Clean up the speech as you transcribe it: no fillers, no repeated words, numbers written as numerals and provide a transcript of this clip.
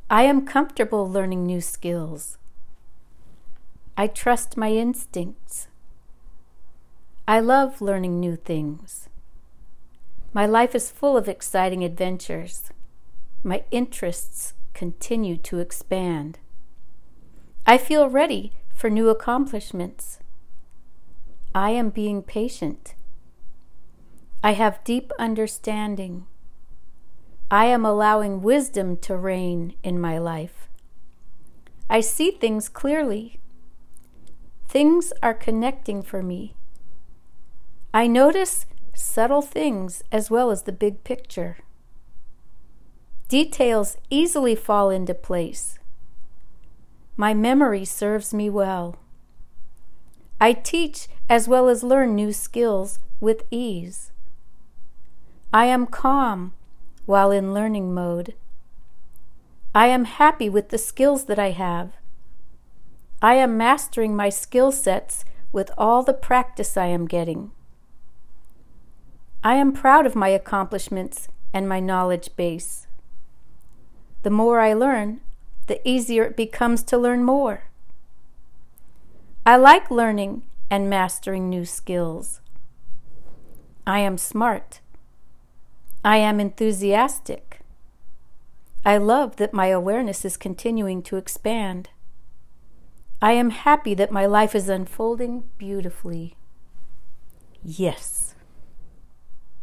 I am comfortable learning new skills. I trust my instincts. I love learning new things. My life is full of exciting adventures. My interests continue to expand. I feel ready for new accomplishments. I am being patient. I have deep understanding. I am allowing wisdom to reign in my life. I see things clearly. Things are connecting for me. I notice subtle things as well as the big picture. Details easily fall into place. My memory serves me well. I teach as well as learn new skills with ease. I am calm while in learning mode. I am happy with the skills that I have. I am mastering my skill sets with all the practice I am getting. I am proud of my accomplishments and my knowledge base. The more I learn, the easier it becomes to learn more. I like learning and mastering new skills. I am smart. I am enthusiastic. I love that my awareness is continuing to expand. I am happy that my life is unfolding beautifully. Yes.